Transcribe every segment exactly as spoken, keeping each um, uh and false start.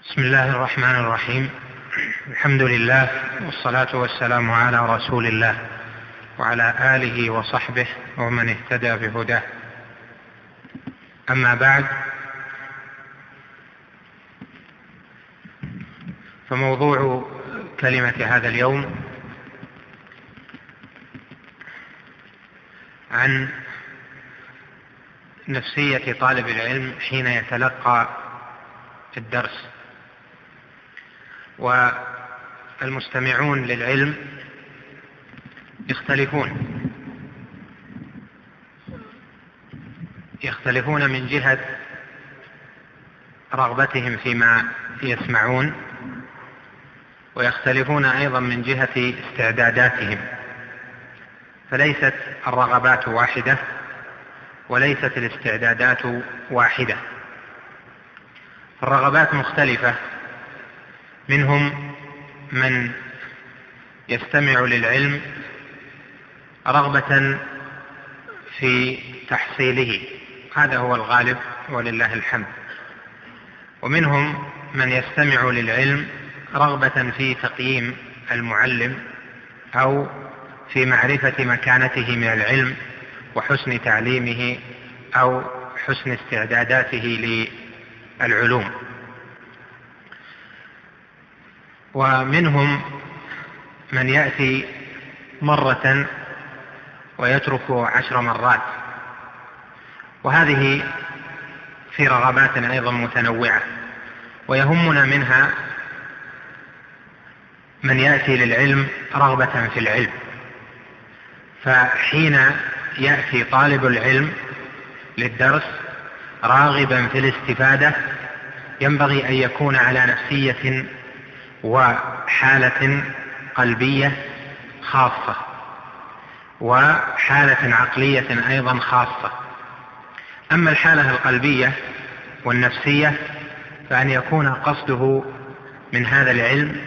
بسم الله الرحمن الرحيم. الحمد لله والصلاة والسلام على رسول الله وعلى آله وصحبه ومن اهتدى بهداه. أما بعد، فموضوع كلمة هذا اليوم عن نفسية طالب العلم حين يتلقى الدرس. والمستمعون للعلم يختلفون يختلفون من جهة رغبتهم فيما يسمعون، ويختلفون أيضا من جهة استعداداتهم، فليست الرغبات واحدة وليست الاستعدادات واحدة. الرغبات مختلفة، منهم من يستمع للعلم رغبة في تحصيله، هذا هو الغالب ولله الحمد، ومنهم من يستمع للعلم رغبة في تقييم المعلم أو في معرفة مكانته من العلم وحسن تعليمه أو حسن استعداداته للعلوم، ومنهم من يأتي مرة ويترك عشر مرات، وهذه في رغبات أيضا متنوعة. ويهمنا منها من يأتي للعلم رغبة في العلم، فحين يأتي طالب العلم للدرس راغبا في الاستفادة ينبغي أن يكون على نفسية وحالة قلبية خاصة وحالة عقلية أيضا خاصة. أما الحالة القلبية والنفسية فأن يكون قصده من هذا العلم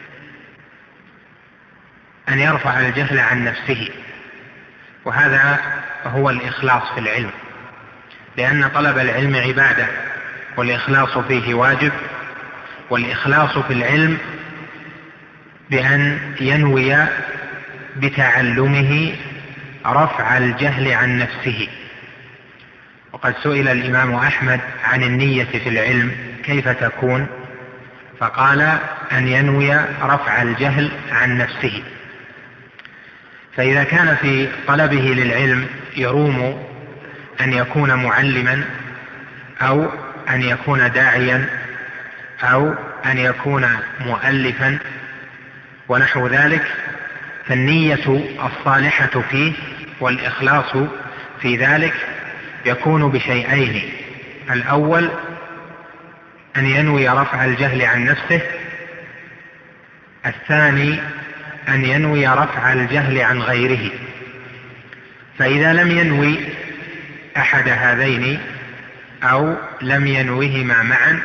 أن يرفع الجهل عن نفسه، وهذا هو الإخلاص في العلم، لأن طلب العلم عبادة والإخلاص فيه واجب. والإخلاص في العلم بأن ينوي بتعلمه رفع الجهل عن نفسه. وقد سئل الإمام أحمد عن النية في العلم كيف تكون، فقال أن ينوي رفع الجهل عن نفسه. فإذا كان في طلبه للعلم يروم أن يكون معلما أو أن يكون داعيا أو أن يكون مؤلفا ونحو ذلك، فالنية الصالحة فيه والإخلاص في ذلك يكون بشيئين: الأول أن ينوي رفع الجهل عن نفسه، الثاني أن ينوي رفع الجهل عن غيره. فإذا لم ينوي أحد هذين أو لم ينوهما معا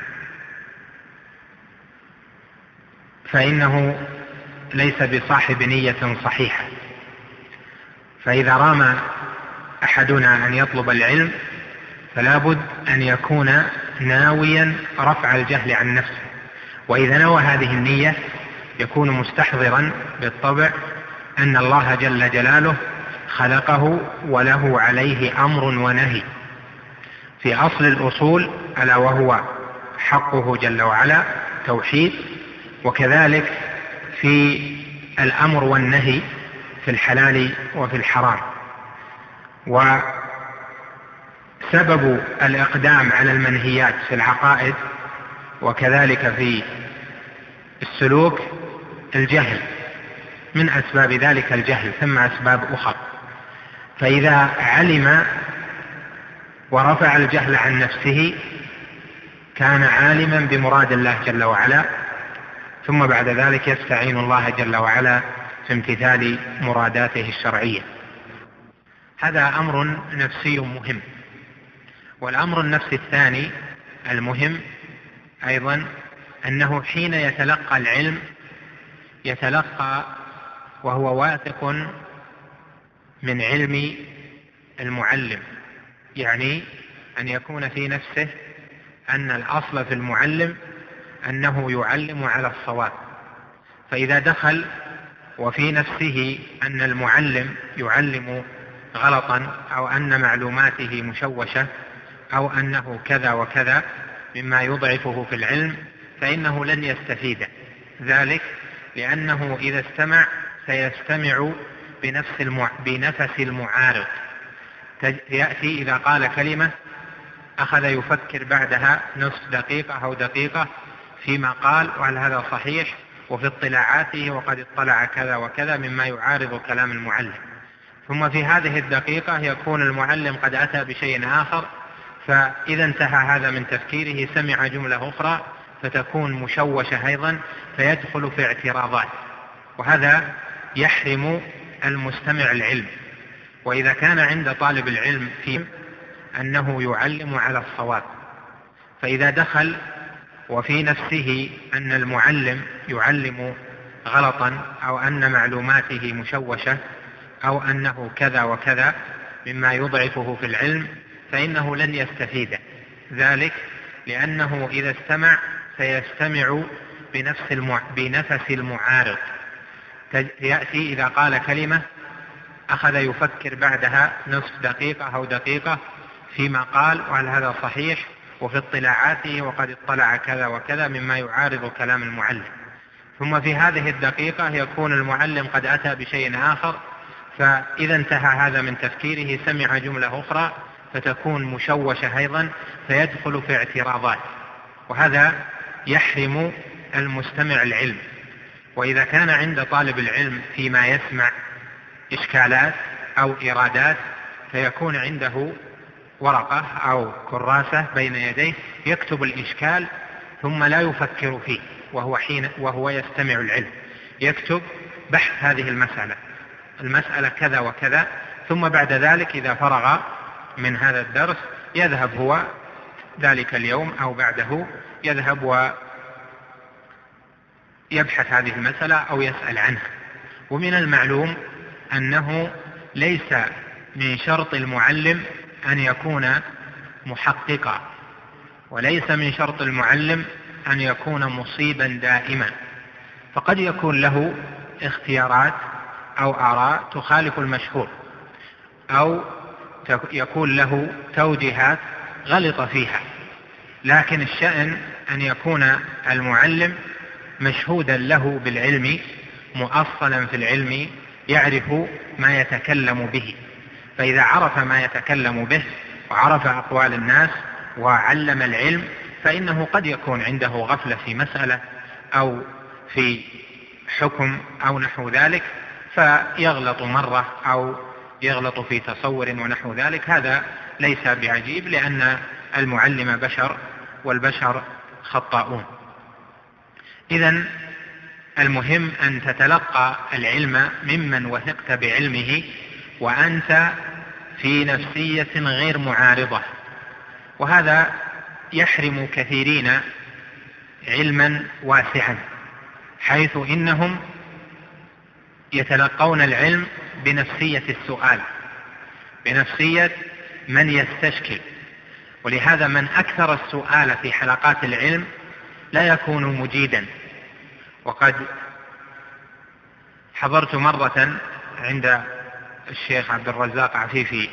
فإنه ليس بصاحب نية صحيحة. فإذا رام أحدنا أن يطلب العلم فلا بد أن يكون ناويا رفع الجهل عن نفسه، وإذا نوى هذه النية يكون مستحضرا بالطبع أن الله جل جلاله خلقه وله عليه أمر ونهي في أصل الأصول، ألا وهو حقه جل وعلا توحيد، وكذلك في الأمر والنهي في الحلال وفي الحرام. وسبب الإقدام على المنهيات في العقائد وكذلك في السلوك الجهل، من أسباب ذلك الجهل، ثم أسباب أخرى. فإذا علم ورفع الجهل عن نفسه كان عالما بمراد الله جل وعلا، ثم بعد ذلك يستعين الله جل وعلا في امتثال مراداته الشرعية. هذا أمر نفسي مهم. والأمر النفسي الثاني المهم أيضا أنه حين يتلقى العلم يتلقى وهو واثق من علم المعلم، يعني أن يكون في نفسه أن الأصل في المعلم أنه يعلم على الصواب. فإذا دخل وفي نفسه أن المعلم يعلم غلطا أو أن معلوماته مشوشة أو أنه كذا وكذا مما يضعفه في العلم، فإنه لن يستفيد ذلك، لأنه إذا استمع سيستمع بنفس المع... بنفس المعارض. يأتي إذا قال كلمة أخذ يفكر بعدها نصف دقيقة أو دقيقة فيما قال وهل هذا صحيح، وفي اطلاعاته وقد اطلع كذا وكذا مما يعارض كلام المعلم. ثم في هذه الدقيقة يكون المعلم قد أتى بشيء آخر، فإذا انتهى هذا من تفكيره سمع جملة أخرى فتكون مشوشة أيضا، فيدخل في اعتراضات، وهذا يحرم المستمع العلم. وإذا كان عند طالب العلم في أنه يعلم على الصواب، فإذا دخل وفي نفسه أن المعلم يعلم غلطا أو أن معلوماته مشوشة أو أنه كذا وكذا مما يضعفه في العلم، فإنه لن يستفيد ذلك، لأنه إذا استمع سيستمع بنفس المع... بنفس المعارض. يأتي إذا قال كلمة أخذ يفكر بعدها نصف دقيقة أو دقيقة فيما قال وهل هذا صحيح، وفي اطلاعاته وقد اطلع كذا وكذا مما يعارض كلام المعلم. ثم في هذه الدقيقة يكون المعلم قد أتى بشيء آخر، فإذا انتهى هذا من تفكيره سمع جملة أخرى فتكون مشوشة أيضا، فيدخل في اعتراضات، وهذا يحرم المستمع العلم. وإذا كان عند طالب العلم فيما يسمع إشكالات أو إرادات، فيكون عنده ورقة أو كراسة بين يديه يكتب الإشكال ثم لا يفكر فيه وهو, حين وهو يستمع العلم، يكتب بحث هذه المسألة المسألة كذا وكذا، ثم بعد ذلك إذا فرغ من هذا الدرس يذهب هو ذلك اليوم أو بعده يذهب ويبحث هذه المسألة أو يسأل عنها. ومن المعلوم أنه ليس من شرط المعلم أن يكون محققا، وليس من شرط المعلم أن يكون مصيبا دائما، فقد يكون له اختيارات أو آراء تخالف المشهور، أو يكون له توجيهات غلط فيها، لكن الشأن أن يكون المعلم مشهودا له بالعلم، مؤصلا في العلم، يعرف ما يتكلم به. فإذا عرف ما يتكلم به وعرف أقوال الناس وعلم العلم، فإنه قد يكون عنده غفلة في مسألة أو في حكم أو نحو ذلك، فيغلط مرة أو يغلط في تصور ونحو ذلك. هذا ليس بعجيب، لأن المعلم بشر والبشر خطاؤون. إذن المهم أن تتلقى العلم ممن وثقت بعلمه وأنت في نفسية غير معارضة، وهذا يحرم كثيرين علما واسعا، حيث إنهم يتلقون العلم بنفسية السؤال، بنفسية من يستشكل. ولهذا من أكثر السؤال في حلقات العلم لا يكون مجيدا. وقد حضرت مرة عند الشيخ عبد الرزاق عفيفي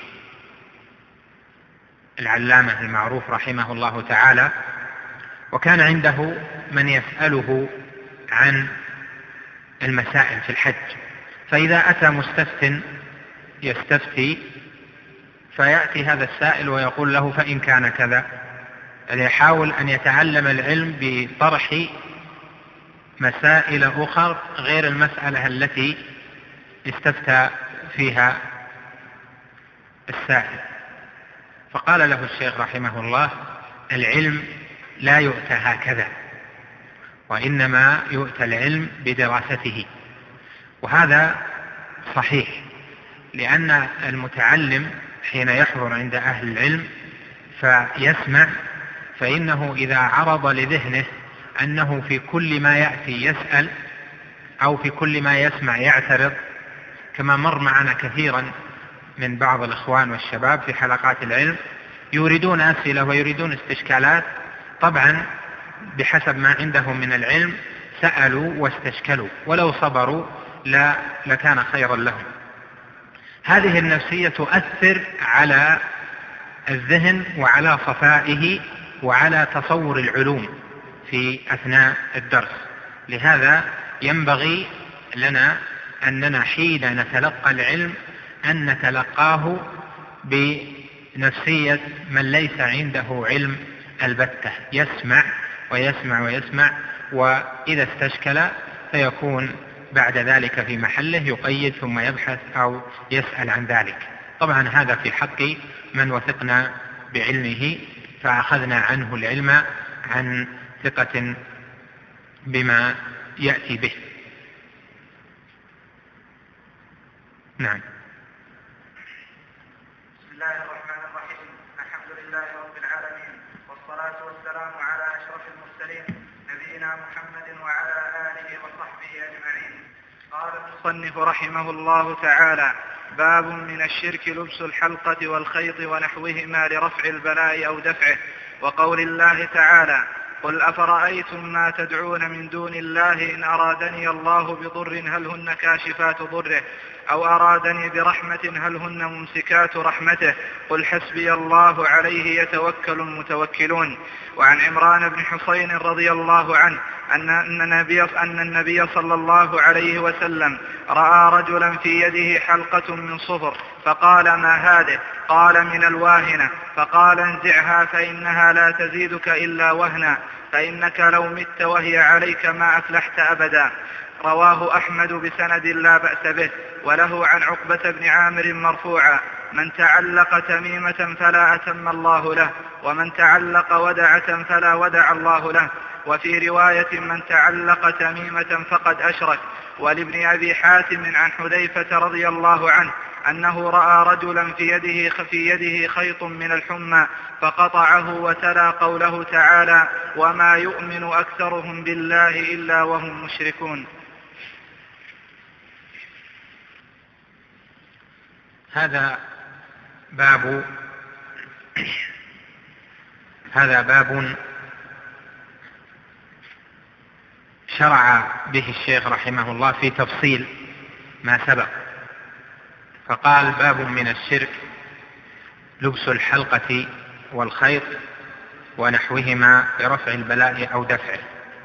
العلامة المعروف رحمه الله تعالى، وكان عنده من يسأله عن المسائل في الحج، فإذا أتى مستفت يستفتي فيأتي هذا السائل ويقول له فإن كان كذا، يعني يحاول أن يتعلم العلم بطرح مسائل أخرى غير المسألة التي استفتى فيها السائل. فقال له الشيخ رحمه الله: العلم لا يؤتى هكذا، وإنما يؤتى العلم بدراسته. وهذا صحيح، لأن المتعلم حين يحضر عند أهل العلم فيسمع، فإنه إذا عرض لذهنه أنه في كل ما يأتي يسأل أو في كل ما يسمع يعترض، كما مر معنا كثيرا من بعض الإخوان والشباب في حلقات العلم يريدون أسئلة ويريدون استشكالات، طبعا بحسب ما عندهم من العلم سألوا واستشكلوا، ولو صبروا لا لكان خيرا لهم. هذه النفسية تؤثر على الذهن وعلى صفائه وعلى تصور العلوم في أثناء الدرس. لهذا ينبغي لنا أننا حين نتلقى العلم أن نتلقاه بنفسية من ليس عنده علم البتة، يسمع ويسمع ويسمع، وإذا استشكل فيكون بعد ذلك في محله يقيد ثم يبحث أو يسأل عن ذلك. طبعا هذا في حق من وثقنا بعلمه فأخذنا عنه العلم عن ثقة بما يأتي به. نعم. بسم الله الرحمن الرحيم. الحمد لله رب العالمين، والصلاة والسلام على أشرف المرسلين نبينا محمد وعلى آله وصحبه أجمعين. قال المصنف رحمه الله تعالى: باب من الشرك لبس الحلقة والخيط ونحوهما لرفع البلاء أو دفعه. وقول الله تعالى: قل أفرأيتم ما تدعون من دون الله إن أرادني الله بضر هل هن كاشفات ضره أو أرادني برحمة هل هن ممسكات رحمته قل حسبي الله عليه يتوكل المتوكلون. وعن عمران بن حسين رضي الله عنه أن النبي, أن النبي صلى الله عليه وسلم رأى رجلا في يده حلقة من صفر فقال: ما هذه؟ قال: من الواهنة. فقال: انزعها فإنها لا تزيدك إلا وهنا، فإنك لو مت وهي عليك ما أفلحت أبدا. رواه أحمد بسند لا بأس به. وله عن عقبة بن عامر مرفوعا: من تعلق تميمة فلا أتم الله له، ومن تعلق ودعة فلا ودع الله له. وفي رواية: من تعلق تميمة فقد أشرك. ولابن أبي حاتم عن حذيفة رضي الله عنه أنه رأى رجلا في يده, في يده خيط من الحمى فقطعه وتلا قوله تعالى: وما يؤمن أكثرهم بالله إلا وهم مشركون. هذا باب هذا باب شرع به الشيخ رحمه الله في تفصيل ما سبق، فقال: باب من الشرك لبس الحلقة والخيط ونحوهما لرفع البلاء أو دفعه.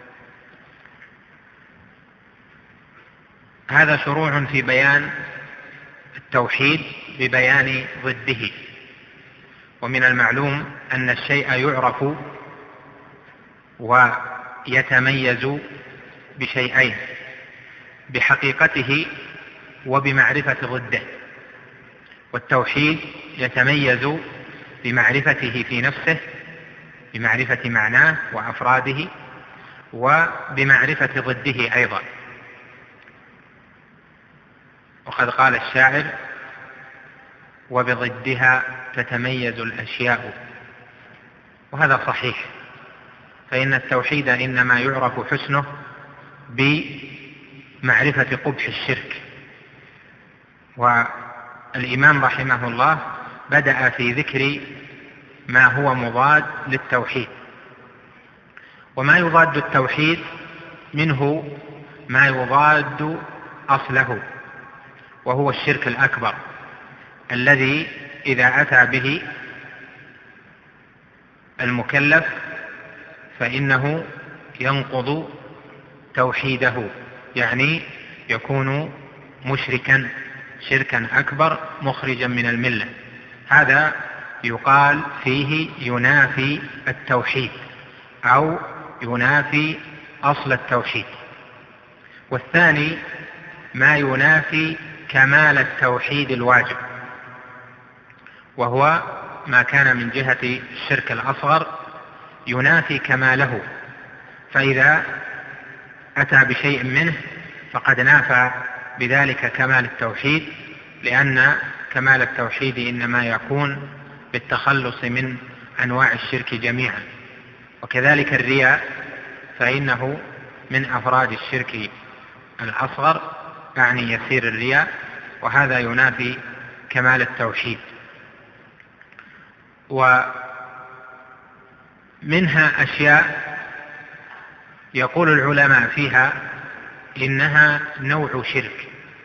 هذا شروع في بيان التوحيد ببيان ضده. ومن المعلوم أن الشيء يعرف ويتميز بشيئين: بحقيقته وبمعرفة ضده. والتوحيد يتميز بمعرفته في نفسه، بمعرفة معناه وأفراده، وبمعرفة ضده أيضا. وقد قال الشاعر: وبضدها تتميز الأشياء. وهذا صحيح، فإن التوحيد إنما يعرف حسنه بمعرفة قبح الشرك. والإمام رحمه الله بدأ في ذكر ما هو مضاد للتوحيد. وما يضاد التوحيد منه ما يضاد أصله، وهو الشرك الأكبر الذي إذا أتى به المكلف فإنه ينقض توحيده، يعني يكون مشركا شركا أكبر مخرجا من الملة. هذا يقال فيه ينافي التوحيد أو ينافي أصل التوحيد. والثاني ما ينافي كمال التوحيد الواجب، وهو ما كان من جهة الشرك الأصغر ينافي كماله، فإذا أتى بشيء منه فقد نافى بذلك كمال التوحيد، لأن كمال التوحيد إنما يكون بالتخلص من أنواع الشرك جميعا. وكذلك الرياء فإنه من أفراد الشرك الأصغر، يعني يسير الرياء، وهذا ينافي كمال التوحيد. ومنها أشياء يقول العلماء فيها إنها نوع شرك،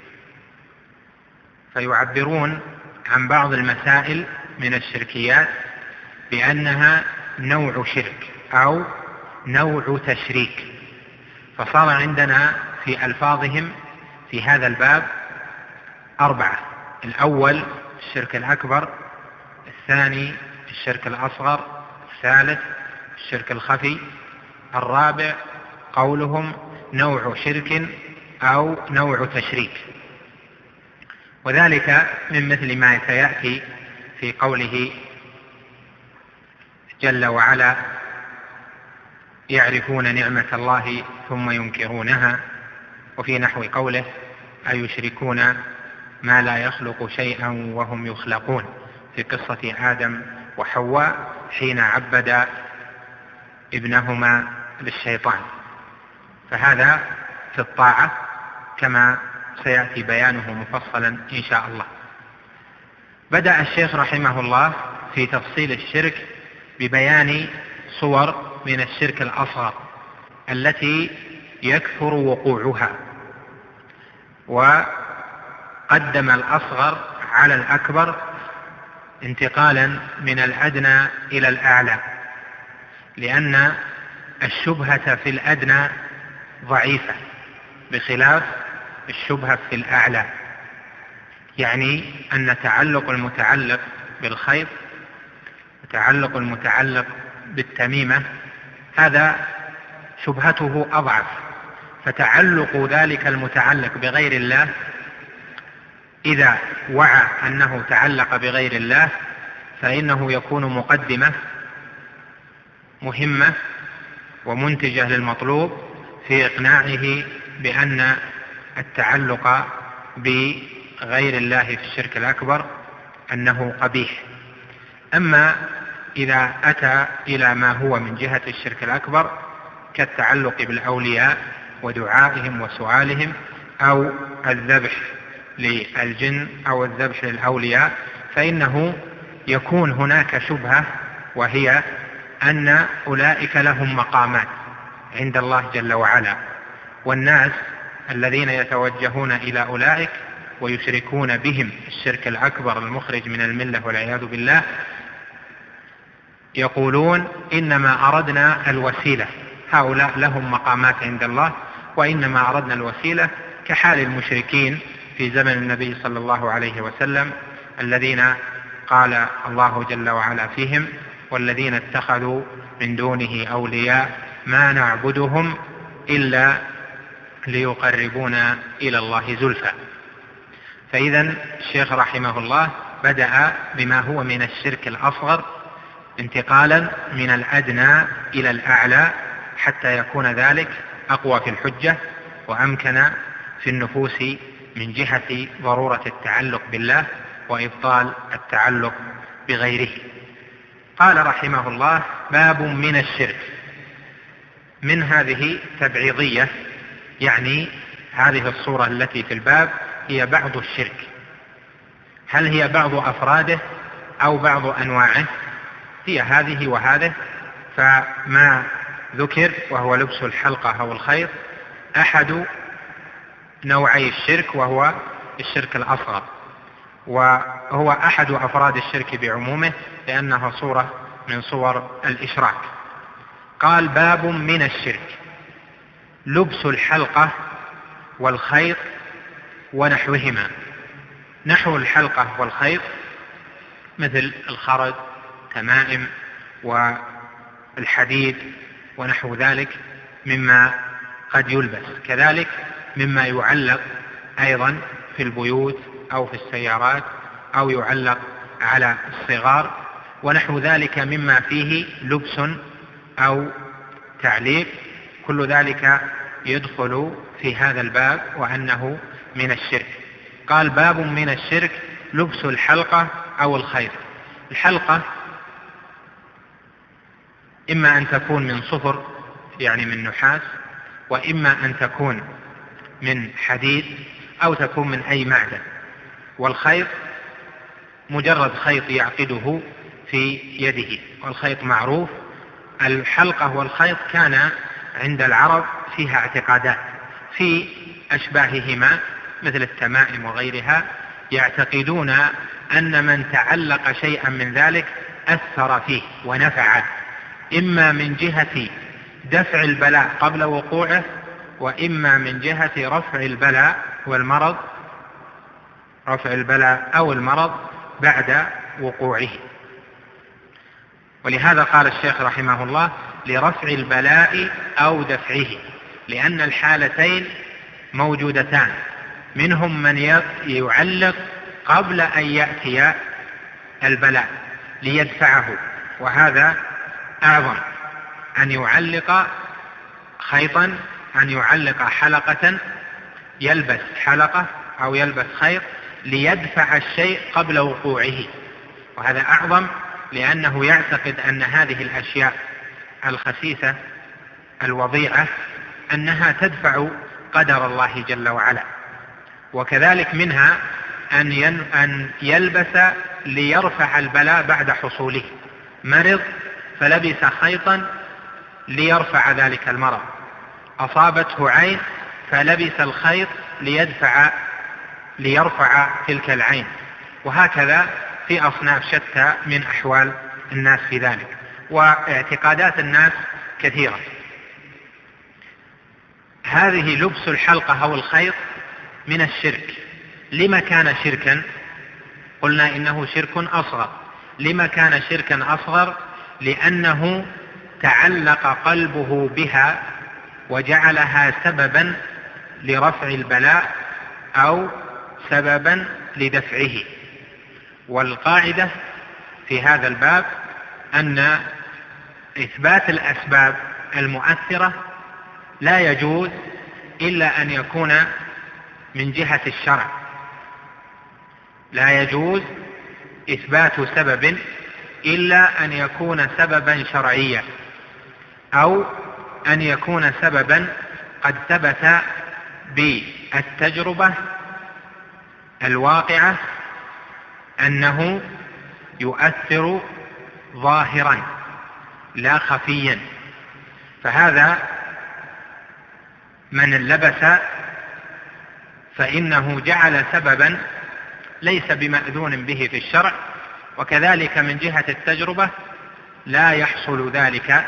فيعبرون عن بعض المسائل من الشركيات بأنها نوع شرك أو نوع تشريك. فصار عندنا في ألفاظهم في هذا الباب أربعة: الأول الشرك الأكبر، الثاني الشرك الأصغر، الثالث الشرك الخفي، الرابع قولهم نوع شرك أو نوع تشريك. وذلك من مثل ما سيأتي في قوله جل وعلا: يعرفون نعمة الله ثم ينكرونها، وفي نحو قوله: أيشركون ما لا يخلق شيئا وهم يخلقون، في قصة آدم وحواء حين عبد ابنهما للشيطان. فهذا في الطاعة كما سيأتي بيانه مفصلا إن شاء الله. بدأ الشيخ رحمه الله في تفصيل الشرك ببيان صور من الشرك الأصغر التي يكثر وقوعها، وقدم الأصغر على الأكبر انتقالا من الأدنى إلى الأعلى، لأن الشبهة في الأدنى ضعيفة بخلاف الشبهة في الأعلى. يعني أن تعلق المتعلق بالخيط وتعلق المتعلق بالتميمة هذا شبهته أضعف، فتعلق ذلك المتعلق بغير الله إذا وعى أنه تعلق بغير الله فإنه يكون مقدمة مهمة ومنتجة للمطلوب في إقناعه بأن التعلق بغير الله في الشرك الأكبر أنه قبيح. أما إذا أتى إلى ما هو من جهة الشرك الأكبر كالتعلق بالأولياء ودعائهم وسؤالهم أو الذبح للجن أو الذبح للأولياء، فإنه يكون هناك شبهة، وهي أن أولئك لهم مقامات عند الله جل وعلا، والناس الذين يتوجهون إلى أولئك ويشركون بهم الشرك الأكبر المخرج من الملة والعياذ بالله يقولون إنما أردنا الوسيلة، هؤلاء لهم مقامات عند الله وإنما أردنا الوسيلة، كحال المشركين في زمن النبي صلى الله عليه وسلم الذين قال الله جل وعلا فيهم: والذين اتخذوا من دونه أولياء ما نعبدهم إلا ليقربونا إلى الله زلفى. فإذا الشيخ رحمه الله بدأ بما هو من الشرك الأصغر انتقالا من الأدنى إلى الأعلى حتى يكون ذلك أقوى في الحجة وأمكن في النفوس من جهة ضرورة التعلق بالله وإبطال التعلق بغيره. قال رحمه الله: باب من الشرك. من هذه تبعيضية، يعني هذه الصورة التي في الباب هي بعض الشرك. هل هي بعض أفراده أو بعض أنواعه؟ هي هذه وهذه. فما ذكر وهو لبس الحلقة أو الخيط أحد نوعي الشرك، وهو الشرك الأصغر، وهو أحد أفراد الشرك بعمومه لأنها صورة من صور الإشراك. قال: باب من الشرك لبس الحلقة والخيط ونحوهما. نحو الحلقة والخيط مثل الخرز، تمائم، والحديد ونحو ذلك مما قد يلبس، كذلك مما يعلق أيضا في البيوت أو في السيارات أو يعلق على الصغار ونحو ذلك مما فيه لبس أو تعليق، كل ذلك يدخل في هذا الباب وأنه من الشرك. قال: باب من الشرك لبس الحلقة أو الخيط. الحلقة إما أن تكون من صفر يعني من نحاس، وإما أن تكون من حديد أو تكون من أي معدن. والخيط مجرد خيط يعقده في يده، والخيط معروف. الحلقة والخيط كان عند العرب فيها اعتقادات في أشباههما مثل التمائم وغيرها، يعتقدون أن من تعلق شيئا من ذلك أثر فيه ونفعه، إما من جهة دفع البلاء قبل وقوعه، وإما من جهة رفع البلاء والمرض رفع البلاء أو المرض بعد وقوعه. ولهذا قال الشيخ رحمه الله لرفع البلاء أو دفعه، لأن الحالتين موجودتان، منهم من يعلق قبل أن يأتي البلاء ليدفعه، وهذا أعظم، أن يعلق خيطا، أن يعلق حلقة، يلبس حلقة أو يلبس خيط ليدفع الشيء قبل وقوعه، وهذا أعظم، لأنه يعتقد أن هذه الأشياء الخسيسة الوضيعة أنها تدفع قدر الله جل وعلا. وكذلك منها أن يلبس ليرفع البلاء بعد حصوله، مرض فلبس خيطا ليرفع ذلك المرض، أصابته عين فلبس الخيط ليدفع ليرفع تلك العين، وهكذا في أصناف شتى من أحوال الناس في ذلك، واعتقادات الناس كثيرة. هذه لبس الحلقة أو الخيط من الشرك. لما كان شركا؟ قلنا إنه شرك أصغر. لما كان شركا أصغر؟ لأنه تعلق قلبه بها وجعلها سببا لرفع البلاء أو سببا لدفعه. والقاعدة في هذا الباب أن إثبات الأسباب المؤثرة لا يجوز إلا أن يكون من جهة الشرع. لا يجوز إثبات سبب إلا أن يكون سببا شرعيا، أو أن يكون سببا قد ثبت بالتجربة الواقعة أنه يؤثر ظاهرا لا خفيا. فهذا من لبس فإنه جعل سببا ليس بمأذون به في الشرع، وكذلك من جهة التجربة لا يحصل ذلك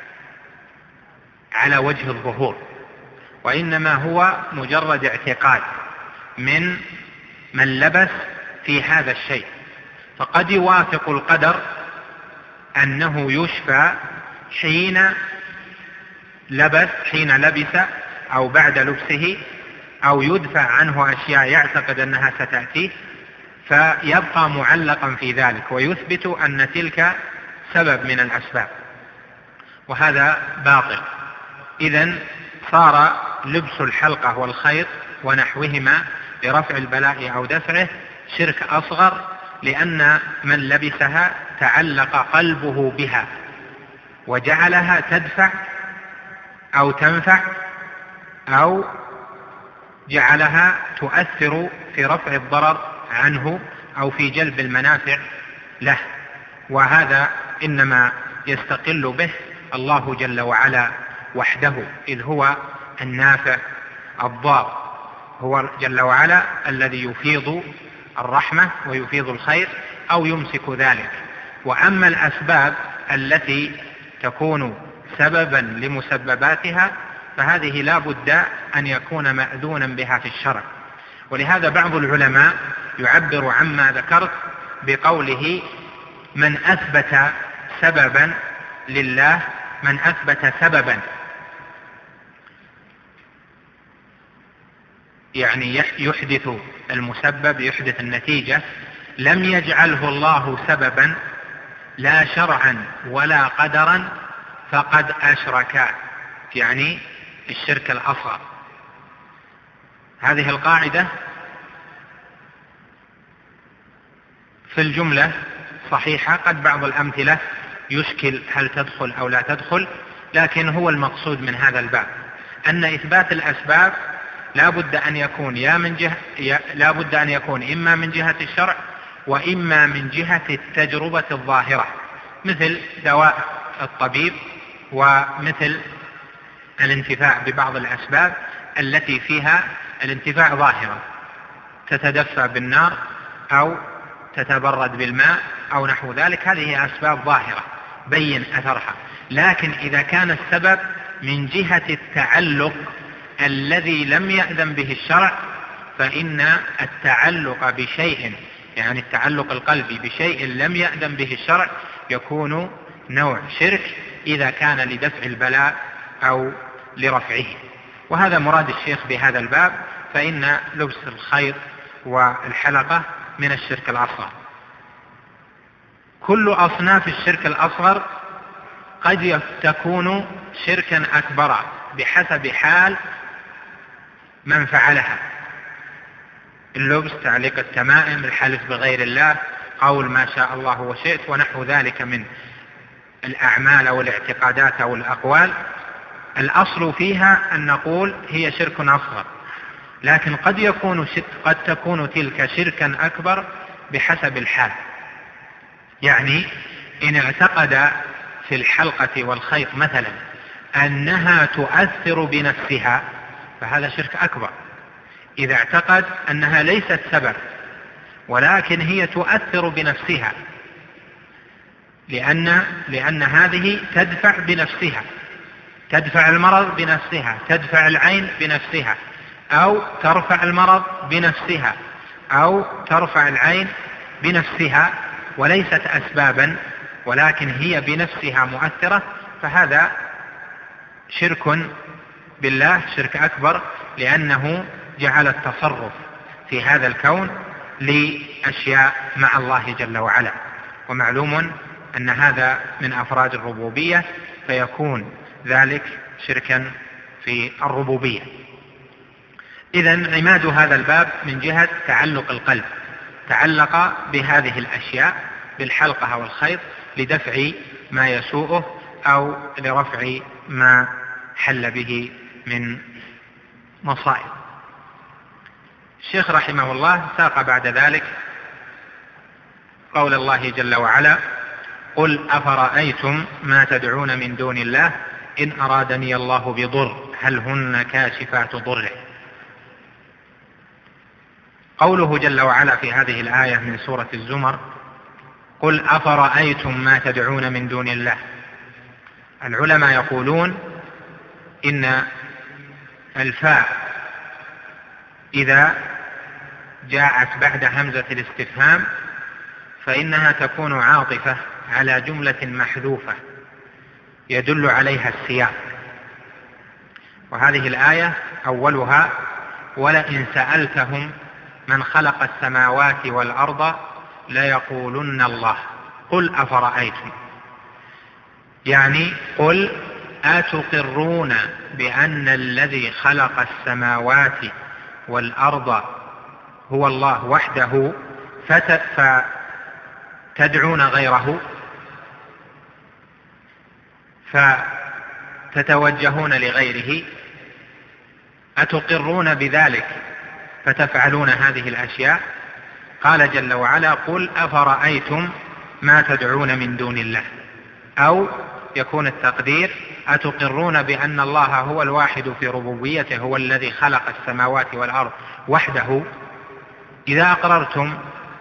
على وجه الظهور، وإنما هو مجرد اعتقاد من من لبس في هذا الشيء. فقد يوافق القدر أنه يشفى حين لبس حين لبس أو بعد لبسه، أو يدفع عنه أشياء يعتقد أنها ستأتيه، فيبقى معلقا في ذلك ويثبت أن تلك سبب من الأسباب، وهذا باطل. إذن صار لبس الحلقة والخيط ونحوهما لرفع البلاء أو دفعه شرك أصغر، لأن من لبسها تعلق قلبه بها وجعلها تدفع أو تنفع، أو جعلها تؤثر في رفع الضرر عنه أو في جلب المنافع له، وهذا إنما يستقل به الله جل وعلا وحده، إذ هو النافع الضار، هو جل وعلا الذي يفيض الرحمة ويفيض الخير أو يمسك ذلك. وأما الأسباب التي تكون سببا لمسبباتها فهذه لا بد أن يكون مأذونا بها في الشرع. ولهذا بعض العلماء يعبر عما ذكرت بقوله من أثبت سببا لله، من أثبت سببا يعني يحدث المسبب، يحدث النتيجة، لم يجعله الله سببا لا شرعا ولا قدرا فقد أشرك، يعني الشرك الأصغر. هذه القاعدة في الجملة صحيحة، قد بعض الأمثلة يشكل هل تدخل أو لا تدخل، لكن هو المقصود من هذا الباب أن إثبات الأسباب لا بد أن يكون يا من جهة لا بد أن يكون إما من جهة الشرع وإما من جهة التجربة الظاهرة، مثل دواء الطبيب ومثل الانتفاع ببعض الأسباب التي فيها الانتفاع ظاهرا، تتدفى بالنار أو تتبرد بالماء أو نحو ذلك، هذه أسباب ظاهرة بين أثرها. لكن إذا كان السبب من جهة التعلق الذي لم يأذن به الشرع، فإن التعلق بشيء، يعني التعلق القلبي بشيء لم يأذن به الشرع، يكون نوع شرك إذا كان لدفع البلاء أو لرفعه. وهذا مراد الشيخ بهذا الباب، فإن لبس الخيط والحلقة من الشرك الأصغر. كل أصناف الشرك الأصغر قد تكون شركا أكبر بحسب حال من فعلها. اللبس، تعليق التمائم، الحلف بغير الله، قول ما شاء الله وشئت ونحو ذلك من الأعمال أو الاعتقادات أو الأقوال، الأصل فيها أن نقول هي شرك أصغر، لكن قد يكون قد تكون تلك شركا أكبر بحسب الحال. يعني إن اعتقد في الحلقة والخيط مثلا أنها تؤثر بنفسها فهذا شرك أكبر. إذا اعتقد أنها ليست سبب ولكن هي تؤثر بنفسها، لأن, لأن هذه تدفع بنفسها، تدفع المرض بنفسها، تدفع العين بنفسها، أو ترفع المرض بنفسها، أو ترفع العين بنفسها، وليست أسبابا ولكن هي بنفسها مؤثرة، فهذا شرك بالله، شرك أكبر، لأنه جعل التصرف في هذا الكون لأشياء مع الله جل وعلا. ومعلوم أن هذا من أفراد الربوبية، فيكون ذلك شركا في الربوبية. إذن عماد هذا الباب من جهة تعلق القلب، تعلق بهذه الأشياء بالحلقة والخيط لدفع ما يسوءه أو لرفع ما حل به من مصائب. الشيخ رحمه الله ساق بعد ذلك قول الله جل وعلا: قل أفرأيتم ما تدعون من دون الله إن أرادني الله بضر هل هن كاشفات ضره. قوله جل وعلا في هذه الآية من سورة الزمر: قل أفرأيتم ما تدعون من دون الله. العلماء يقولون إن الفاء إذا جاءت بعد همزة الاستفهام فإنها تكون عاطفة على جملة محذوفة يدل عليها السياق. وهذه الآية أولها: ولئن سألتهم من خلق السماوات والأرض ليقولن الله قل أفرأيتم. يعني قل أتقرون بأن الذي خلق السماوات والأرض هو الله وحده فتدعون غيره، فتتوجهون لغيره، أتقرون بذلك فتفعلون هذه الأشياء؟ قال جل وعلا: قل أفرأيتم ما تدعون من دون الله. أو يكون التقدير: أتقرون بأن الله هو الواحد في ربوبيته، هو الذي خلق السماوات والأرض وحده. إذا أقررتم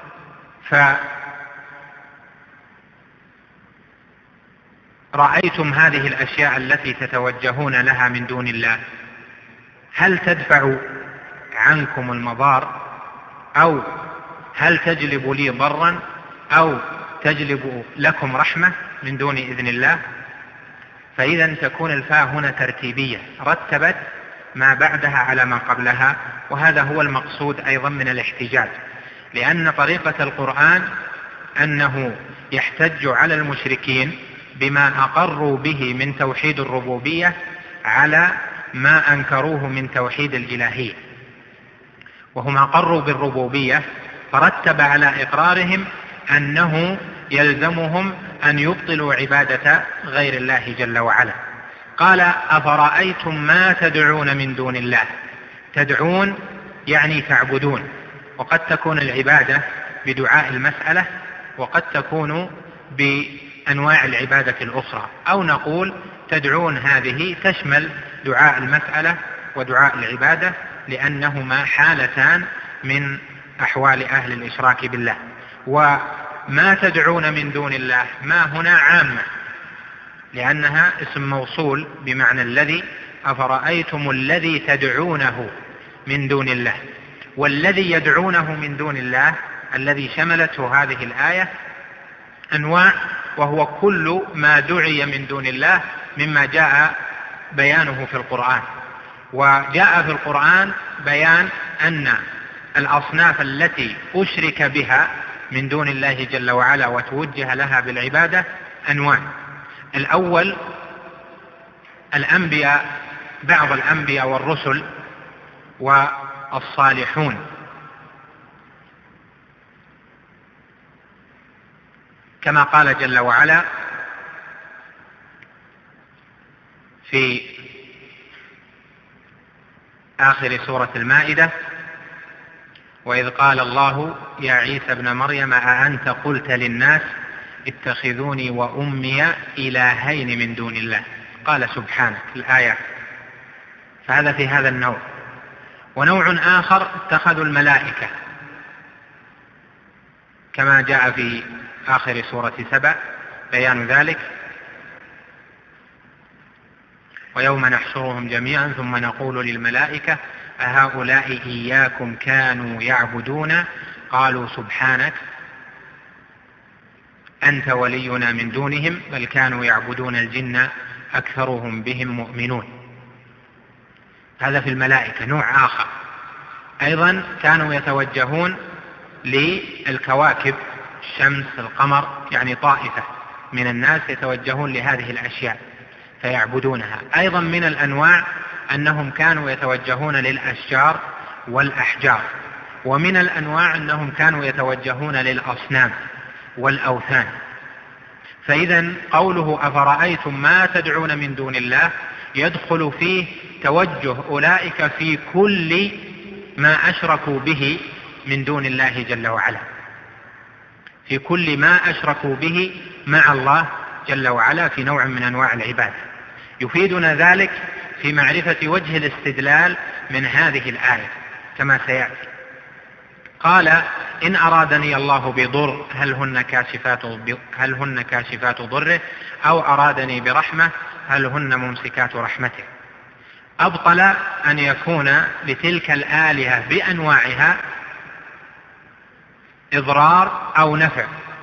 فرأيتم هذه الأشياء التي تتوجهون لها من دون الله، هل تدفع عنكم المضار، أو هل تجلب لي ضرا، أو تجلب لكم رحمة من دون إذن الله؟ فإذا تكون الفاء هنا ترتيبية، رتبت ما بعدها على ما قبلها، وهذا هو المقصود أيضا من الاحتجاج، لأن طريقة القرآن أنه يحتج على المشركين بما أقروا به من توحيد الربوبية على ما أنكروه من توحيد الإلهية. وهم أقروا بالربوبية فرتب على إقرارهم أنه يلزمهم أن يبطلوا عبادة غير الله جل وعلا. قال: أفرأيتم ما تدعون من دون الله. تدعون يعني تعبدون، وقد تكون العبادة بدعاء المسألة، وقد تكون بأنواع العبادة الأخرى، أو نقول تدعون هذه تشمل دعاء المسألة ودعاء العبادة، لأنهما حالتان من أحوال أهل الإشراك بالله. وما تدعون من دون الله ما هنا عامة، لأنها اسم موصول بمعنى الذي، أفرأيتم الذي تدعونه من دون الله. والذي يدعونه من دون الله الذي شملته هذه الآية أنواع، وهو كل ما دعي من دون الله مما جاء بيانه في القرآن. وجاء في القرآن بيان أن الأصناف التي أشرك بها من دون الله جل وعلا وتوجه لها بالعبادة أنواع. الأول الأنبياء، بعض الأنبياء والرسل والصالحون، كما قال جل وعلا في آخر سورة المائدة: وإذ قال الله يا عيسى ابن مريم أأنت قلت للناس اتخذوني وأمي إلهين من دون الله، قال سبحانك، الآية. فهذا في هذا النوع. ونوع آخر اتخذوا الملائكة، كما جاء في آخر سورة سبع بيان ذلك: ويوم نحشرهم جميعا ثم نقول للملائكة أهؤلاء إياكم كانوا يعبدون قالوا سبحانك أنت ولينا من دونهم بل كانوا يعبدون الجن أكثرهم بهم مؤمنون. هذا في الملائكة. نوع آخر أيضا كانوا يتوجهون للكواكب، الشمس، القمر، يعني طائفة من الناس يتوجهون لهذه الأشياء فيعبدونها. أيضا من الأنواع أنهم كانوا يتوجهون للأشجار والأحجار. ومن الأنواع أنهم كانوا يتوجهون للأصنام والأوثان. فإذا قوله أفرأيتم ما تدعون من دون الله يدخل فيه توجه أولئك في كل ما أشركوا به من دون الله جل وعلا، في كل ما أشركوا به مع الله جل وعلا في نوع من أنواع العبادة. يفيدنا ذلك في معرفة وجه الاستدلال من هذه الآية كما سيأتي. قال إن أرادني الله بضر هل هن كاشفات هل هن كاشفات ضره أو أرادني برحمة هل هن ممسكات رحمته. أبطل أن يكون لتلك الآلهة بأنواعها إضرار أو نفع.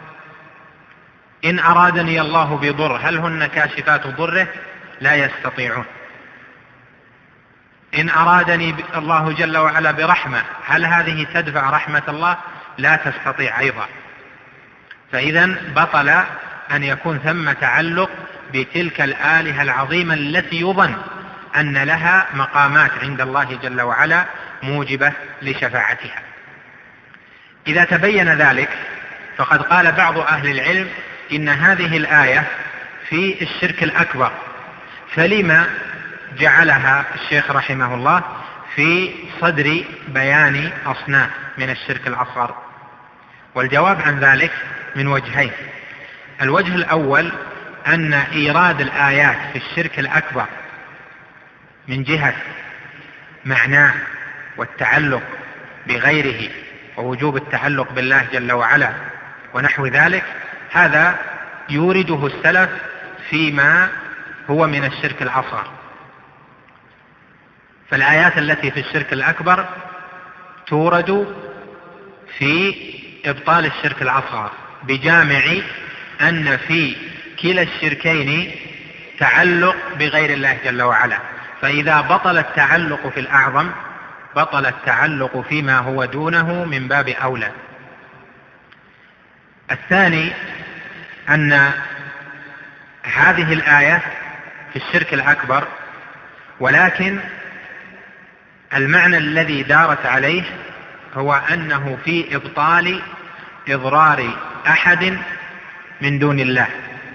إن أرادني الله بضر هل هن كاشفات ضره؟ لا يستطيعون. إن أرادني الله جل وعلا برحمة هل هذه تدفع رحمة الله؟ لا تستطيع أيضا. فإذا بطل أن يكون ثم تعلق بتلك الآلهة العظيمة التي يظن أن لها مقامات عند الله جل وعلا موجبة لشفاعتها. إذا تبين ذلك فقد قال بعض أهل العلم إن هذه الآية في الشرك الأكبر، فلما جعلها الشيخ رحمه الله في صدر بيان أصناف من الشرك الأصغر؟ والجواب عن ذلك من وجهين. الوجه الأول أن إيراد الآيات في الشرك الأكبر من جهة معناه والتعلق بغيره ووجوب التعلق بالله جل وعلا ونحو ذلك، هذا يورده السلف فيما هو من الشرك الأصغر. فالآيات التي في الشرك الأكبر تورد في إبطال الشرك الأصغر بجامع أن في كلا الشركين تعلق بغير الله جل وعلا، فإذا بطل التعلق في الأعظم بطل التعلق فيما هو دونه من باب أولى. الثاني أن هذه الآية في الشرك الأكبر، ولكن المعنى الذي دارت عليه هو أنه في إبطال إضرار أحد من دون الله،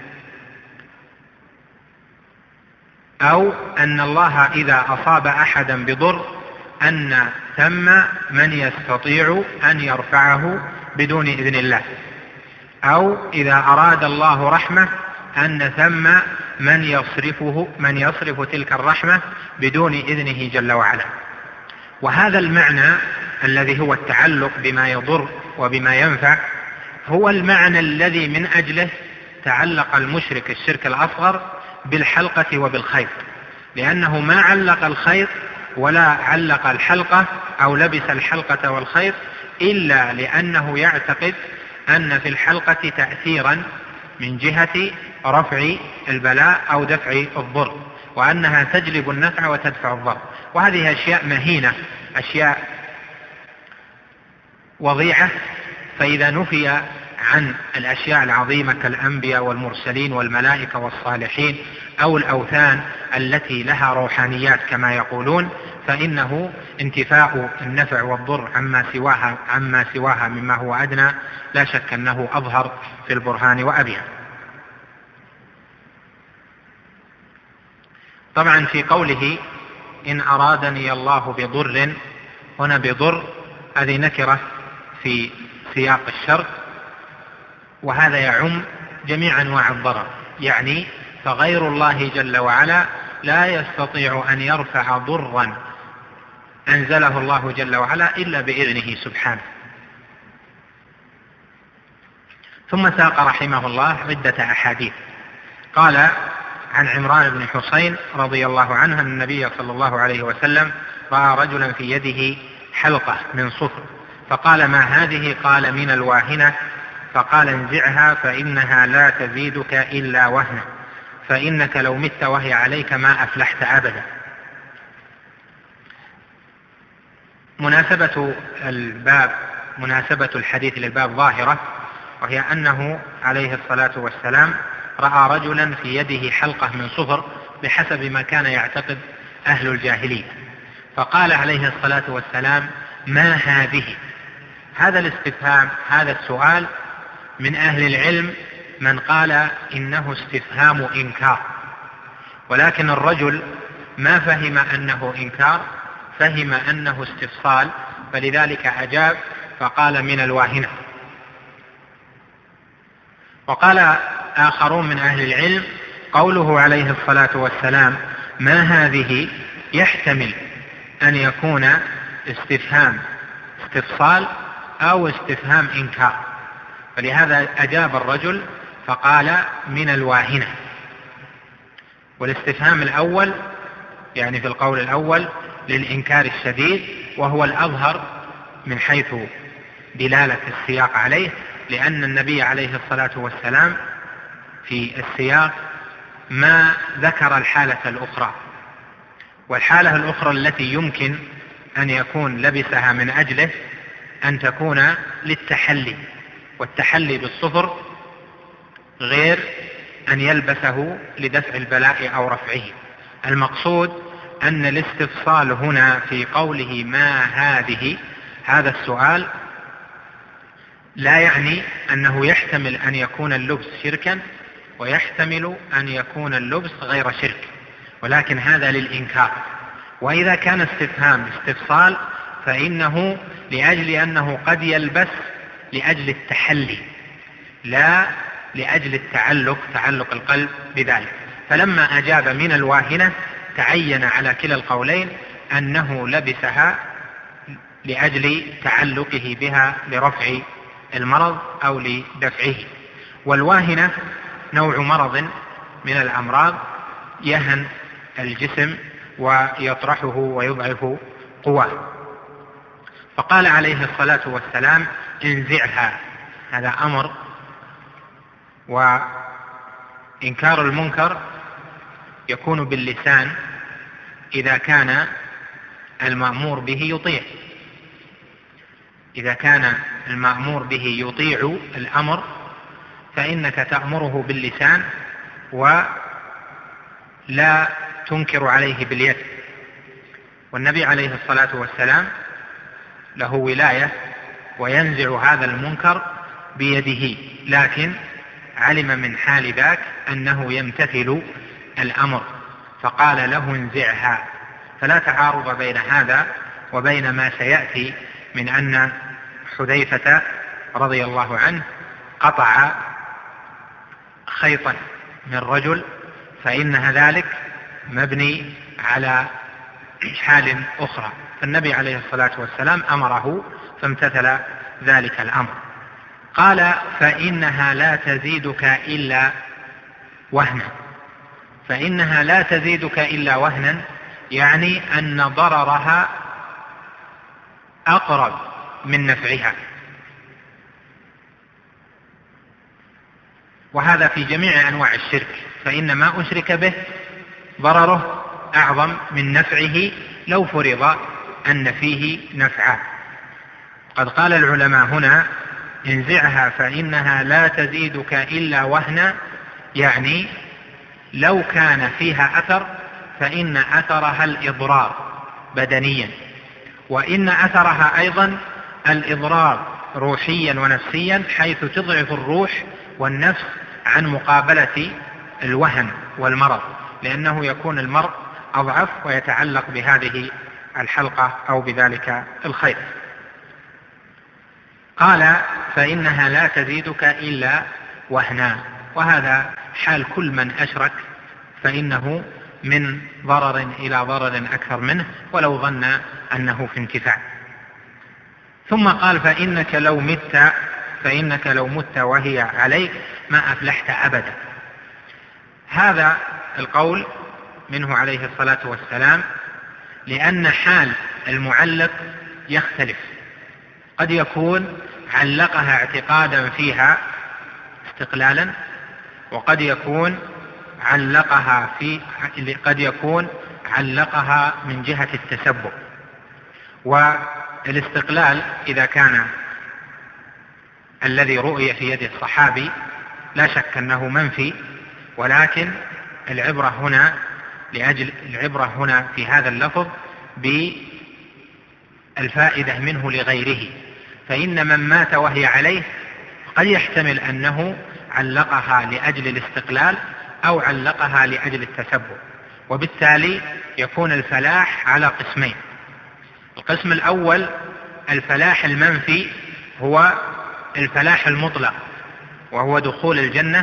أو أن الله إذا أصاب أحدا بضر أن ثم من يستطيع أن يرفعه بدون إذن الله، أو إذا أراد الله رحمة أن ثم من يصرفه من يصرف تلك الرحمة بدون إذنه جل وعلا. وهذا المعنى الذي هو التعلق بما يضر وبما ينفع هو المعنى الذي من أجله تعلق المشرك الشرك الأصغر بالحلقة وبالخيط، لأنه ما علق الخيط ولا علق الحلقة أو لبس الحلقة والخيط إلا لأنه يعتقد أن في الحلقة تأثيرا من جهة رفع البلاء أو دفع الضر، وأنها تجلب النفع وتدفع الضر. وهذه أشياء مهينة، أشياء وضيعة. فإذا نفي عن الأشياء العظيمة كالأنبياء والمرسلين والملائكة والصالحين أو الأوثان التي لها روحانيات كما يقولون، فإنه انتفاء النفع والضر عما سواها, عما سواها مما هو أدنى لا شك أنه أظهر في البرهان وأبين. طبعا في قوله إن أرادني الله بضر، هنا بضر هذه نكرة في سياق الشرط، وهذا يعم جميع أنواع الضرر، يعني فغير الله جل وعلا لا يستطيع أن يرفع ضرا أنزله الله جل وعلا إلا بإذنه سبحانه. ثم ساق رحمه الله عدة أحاديث. قال عن عمران بن حسين رضي الله عنه أن النبي صلى الله عليه وسلم رأى رجلا في يده حلقة من صفر، فقال ما هذه؟ قال من الواهنة. فقال انزعها فإنها لا تزيدك إلا وهنا، فإنك لو مت وهي عليك ما أفلحت أبدا. مناسبة الباب مناسبة الحديث للباب ظاهرة، وهي أنه عليه الصلاة والسلام رأى رجلا في يده حلقة من صفر بحسب ما كان يعتقد أهل الجاهلية، فقال عليه الصلاة والسلام ما هذه؟ هذا الاستفهام، هذا السؤال من أهل العلم من قال إنه استفهام إنكار، ولكن الرجل ما فهم أنه إنكار، فهم أنه استفصال، فلذلك أجاب فقال من الواهنة. وقال آخرون من أهل العلم قوله عليه الصلاة والسلام ما هذه يحتمل أن يكون استفهام استفصال أو استفهام إنكار، فلهذا أجاب الرجل فقال من الواهنة. والاستفهام الأول يعني في القول الأول للإنكار الشديد، وهو الأظهر من حيث دلالة السياق عليه، لأن النبي عليه الصلاة والسلام في السياق ما ذكر الحالة الأخرى، والحالة الأخرى التي يمكن أن يكون لبسها من أجله أن تكون للتحلي، والتحلي بالصفر غير أن يلبسه لدفع البلاء أو رفعه. المقصود أن الاستفصال هنا في قوله ما هذه، هذا السؤال لا يعني أنه يحتمل أن يكون اللبس شركا ويحتمل أن يكون اللبس غير شرك، ولكن هذا للإنكار. وإذا كان استفهام استفصال فإنه لأجل أنه قد يلبس لأجل التحلي لا لأجل التعلق، تعلق القلب بذلك. فلما أجاب من الواهنة تعين على كلا القولين أنه لبسها لأجل تعلقه بها لرفع المرض أو لدفعه. والواهنة نوع مرض من الأمراض يهن الجسم ويطرحه ويضعف قواه. فقال عليه الصلاة والسلام انزعها، هذا أمر. وإنكار المنكر يكون باللسان إذا كان المأمور به يطيع، إذا كان المأمور به يطيع الأمر فإنك تأمره باللسان ولا تنكر عليه باليد. والنبي عليه الصلاة والسلام له ولاية وينزع هذا المنكر بيده، لكن علم من حال ذاك أنه يمتثل الأمر فقال له انزعها. فلا تعارض بين هذا وبين ما سيأتي من أن حذيفة رضي الله عنه قطع خيطا من رجل فإن ذلك مبني على حال أخرى، فالنبي عليه الصلاة والسلام أمره فامتثل ذلك الأمر. قال فإنها لا تزيدك إلا وهنا. فإنها لا تزيدك إلا وهنا يعني أن ضررها أقرب من نفعها، وهذا في جميع أنواع الشرك، فإن ما أشرك به ضرره أعظم من نفعه لو فرض أن فيه نفعا. قد قال العلماء هنا انزعها فإنها لا تزيدك إلا وهنا، يعني لو كان فيها أثر فإن أثرها الإضرار بدنيا، وإن أثرها أيضا الإضرار روحيا ونفسيا، حيث تضعف الروح والنفس عن مقابلة الوهن والمرض، لأنه يكون المرء أضعف ويتعلق بهذه الحلقة أو بذلك الخير. قال فإنها لا تزيدك إلا وهنا، وهذا حال كل من أشرك، فإنه من ضرر إلى ضرر أكثر منه ولو ظن أنه في انتفاع. ثم قال فإنك لو مت فإنك لو مت وهي عليك ما أفلحت أبدا. هذا القول منه عليه الصلاة والسلام لأن حال المعلق يختلف، قد يكون علقها اعتقادا فيها استقلالا، وقد يكون علقها في قد يكون علقها من جهة التسبب. والاستقلال إذا كان الذي رؤي في يد الصحابي لا شك أنه منفي، ولكن العبرة هنا لأجل العبرة هنا في هذا اللفظ بالفائدة منه لغيره، فإن من مات وهي عليه قد يحتمل أنه علقها لأجل الاستقلال أو علقها لأجل التسبب، وبالتالي يكون الفلاح على قسمين. القسم الأول الفلاح المنفي هو الفلاح المطلق، وهو دخول الجنة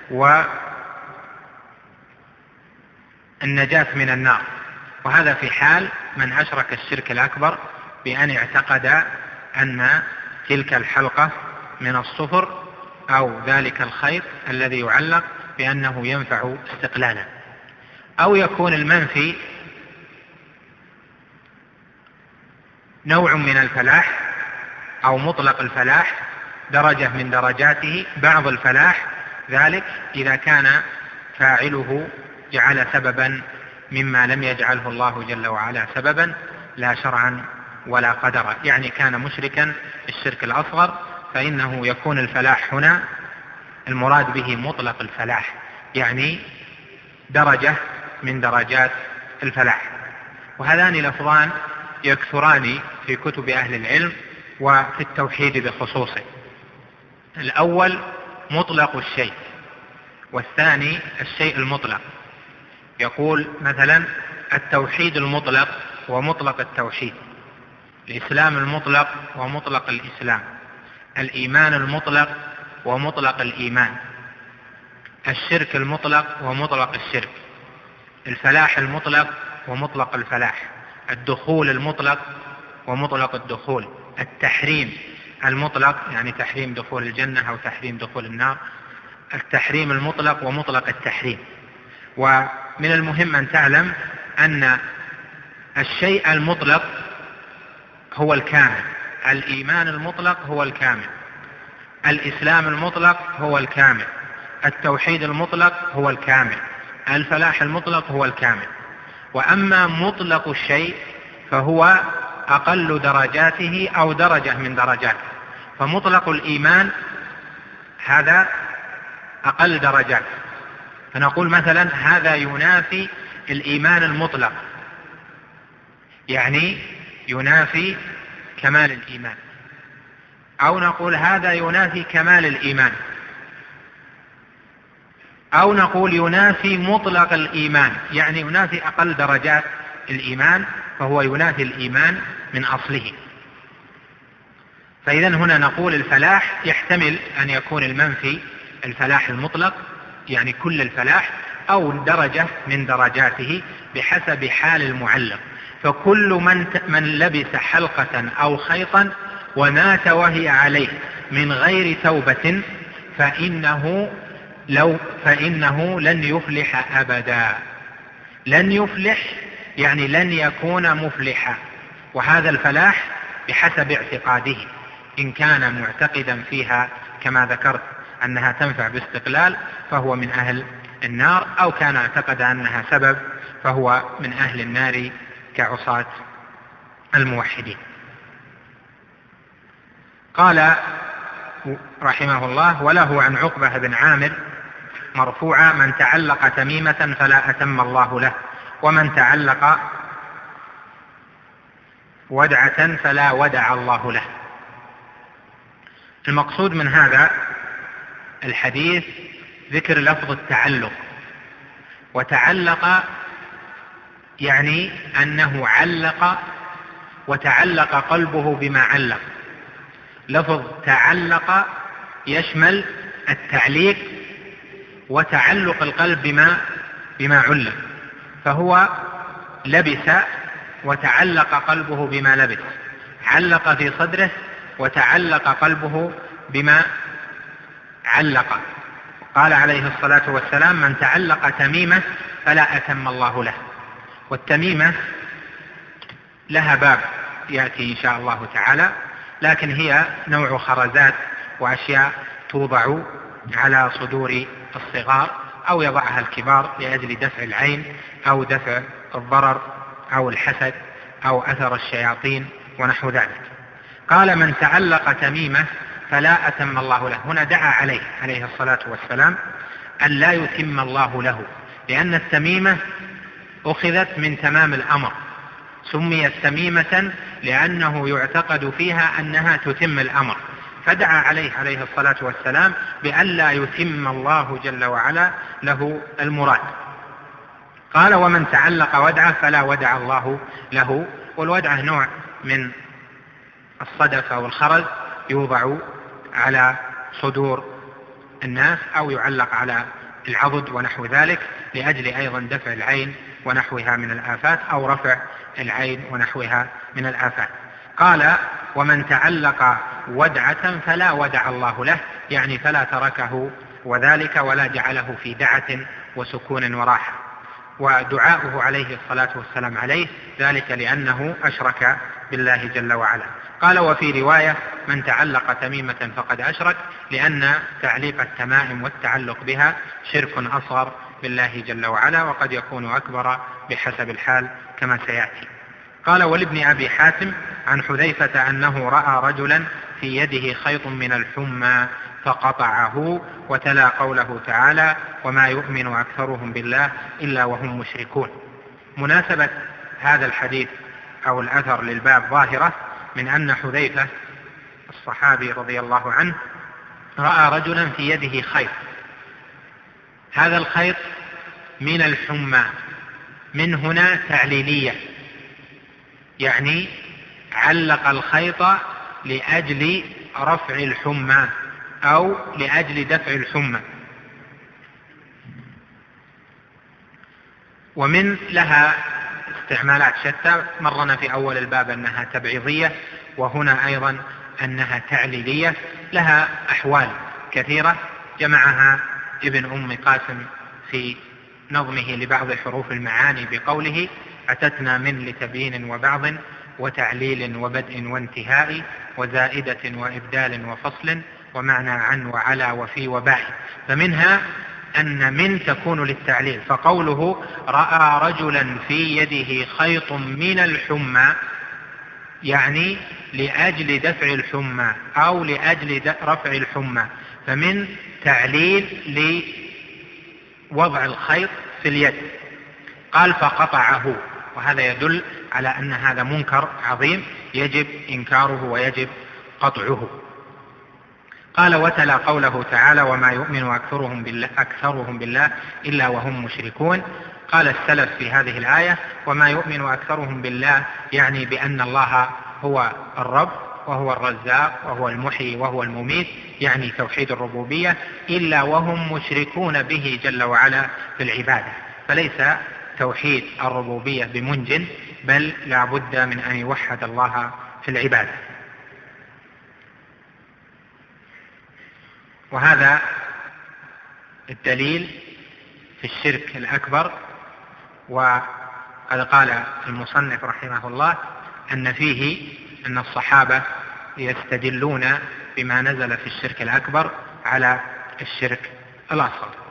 والنجاة من النار، وهذا في حال من أشرك الشرك الأكبر بأن اعتقد أن تلك الحلقة من الصفر أو ذلك الخيط الذي يعلق بأنه ينفع استقلالا. أو يكون المنفي نوع من الفلاح أو مطلق الفلاح، درجة من درجاته، بعض الفلاح، ذلك إذا كان فاعله جعل سببا مما لم يجعله الله جل وعلا سببا لا شرعا ولا قدرا، يعني كان مشركا الشرك الأصغر، فإنه يكون الفلاح هنا المراد به مطلق الفلاح، يعني درجة من درجات الفلاح. وهذان لفظان يكثران في كتب أهل العلم وفي التوحيد بخصوصه. الأول مطلق الشيء، والثاني الشيء المطلق. يقول مثلا التوحيد المطلق ومطلق التوحيد، الإسلام المطلق ومطلق الإسلام، الإيمان المطلق ومطلق الإيمان، الشرك المطلق ومطلق الشرك، الفلاح المطلق ومطلق الفلاح، الدخول المطلق ومطلق الدخول، التحريم المطلق يعني تحريم دخول الجنة أو تحريم دخول النار، التحريم المطلق ومطلق التحريم. ومن المهم أن تعلم أن الشيء المطلق هو الكامل، الإيمان المطلق هو الكامل، الإسلام المطلق هو الكامل، التوحيد المطلق هو الكامل، الفلاح المطلق هو الكامل. وأما مطلق الشيء فهو أقل درجاته أو درجة من درجاته، فمطلق الإيمان هذا أقل درجات، فنقول مثلا هذا ينافي الإيمان المطلق، يعني ينافي كمال الإيمان، أو نقول هذا ينافي كمال الإيمان، أو نقول ينافي مطلق الإيمان، يعني ينافي أقل درجات الإيمان، فهو ينافي الإيمان من أصله. فإذا هنا نقول الفلاح يحتمل أن يكون المنفي الفلاح المطلق، يعني كل الفلاح، أو درجة من درجاته بحسب حال المعلق. فكل من, من لبس حلقة أو خيطا ومات وهي عليه من غير توبة فإنه, لو فإنه لن يفلح أبدا. لن يفلح يعني لن يكون مفلحا، وهذا الفلاح بحسب اعتقاده. إن كان معتقدا فيها كما ذكرت أنها تنفع باستقلال فهو من أهل النار، أو كان اعتقد أنها سبب فهو من أهل النار كعصاة الموحدين. قال رحمه الله: وله عن عقبة بن عامر مرفوعا: من تعلق تميمة فلا أتم الله له، ومن تعلق ودعة فلا ودع الله له. المقصود من هذا الحديث ذكر لفظ التعلق، وتعلق يعني أنه علق وتعلق قلبه بما علق. لفظ تعلق يشمل التعليق وتعلق القلب بما, بما علق، فهو لبس وتعلق قلبه بما لبس، علق في صدره وتعلق قلبه بما علق. قال عليه الصلاة والسلام: من تعلق تميمة فلا أتم الله له. والتميمة لها باب يأتي إن شاء الله تعالى، لكن هي نوع خرزات وأشياء توضع على صدور الصغار أو يضعها الكبار لأجل دفع العين أو دفع الضرر أو الحسد أو أثر الشياطين ونحو ذلك. قال: من تعلق تميمة فلا أتم الله له. هنا دعا عليه عليه الصلاة والسلام أن لا يتم الله له، لأن التميمة أخذت من تمام الأمر، سميت تميمة لأنه يعتقد فيها أنها تتم الأمر، فدعا عليه عليه الصلاة والسلام بأن لا يتم الله جل وعلا له المراد. قال: ومن تعلق ودعة فلا ودع الله له. والودعة نوع من الصدف أو الخرز يوضع على صدور الناس أو يعلق على العضد ونحو ذلك لأجل أيضا دفع العين ونحوها من الآفات أو رفع العين ونحوها من الآفات. قال: ومن تعلق ودعة فلا ودع الله له، يعني فلا تركه وذلك ولا جعله في دعة وسكون وراحة. ودعاؤه عليه الصلاة والسلام عليه ذلك لأنه أشرك بالله جل وعلا. قال: وفي رواية: من تعلق تميمة فقد أشرك، لأن تعليق التمائم والتعلق بها شرك أصغر بالله جل وعلا، وقد يكون أكبر بحسب الحال كما سيأتي. قال: ولابن أبي حاتم عن حذيفة أنه رأى رجلا في يده خيط من الحمى فقطعه، وتلا قوله تعالى: وما يؤمن أكثرهم بالله إلا وهم مشركون. مناسبة هذا الحديث أو الأثر للباب ظاهرة من أن حذيفة الصحابي رضي الله عنه رأى رجلا في يده خيط، هذا الخيط من الحمى، من هنا تعليلية، يعني علق الخيط لأجل رفع الحمى أو لأجل دفع الحمى. ومن لها استعمالات شتى، مرنا في أول الباب أنها تبعيضية، وهنا أيضا أنها تعليلية، لها أحوال كثيرة جمعها ابن أم قاسم في نظمه لبعض حروف المعاني بقوله: أتتنا من لتبيين وبعض وتعليل وبدء وانتهاء وزائدة وإبدال وفصل ومعنى عن وعلى وفي وباء. فمنها أن من تكون للتعليل، فقوله رأى رجلا في يده خيط من الحمى يعني لأجل دفع الحمى أو لأجل رفع الحمى، فمن تعليل لوضع الخيط في اليد. قال: فقطعه، وهذا يدل على أن هذا منكر عظيم يجب إنكاره ويجب قطعه. قال: وتلا قوله تعالى: وما يؤمن أكثرهم بالله, أكثرهم بالله إلا وهم مشركون. قال السلف في هذه الآية: وما يؤمن أكثرهم بالله يعني بأن الله هو الرب وهو الرزاق وهو المحيي وهو المميت، يعني توحيد الربوبية، إلا وهم مشركون به جل وعلا في العبادة. فليس توحيد الربوبية بمنج، بل لا بد من أن يوحد الله في العبادة. وهذا الدليل في الشرك الأكبر. وقد قال المصنف رحمه الله أن فيه أن الصحابة يستدلون بما نزل في الشرك الأكبر على الشرك الأصغر.